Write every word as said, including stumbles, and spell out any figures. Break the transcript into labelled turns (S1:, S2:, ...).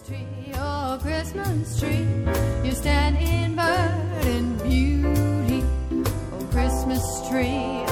S1: tree, oh Christmas tree, you stand in verdant beauty, oh Christmas tree.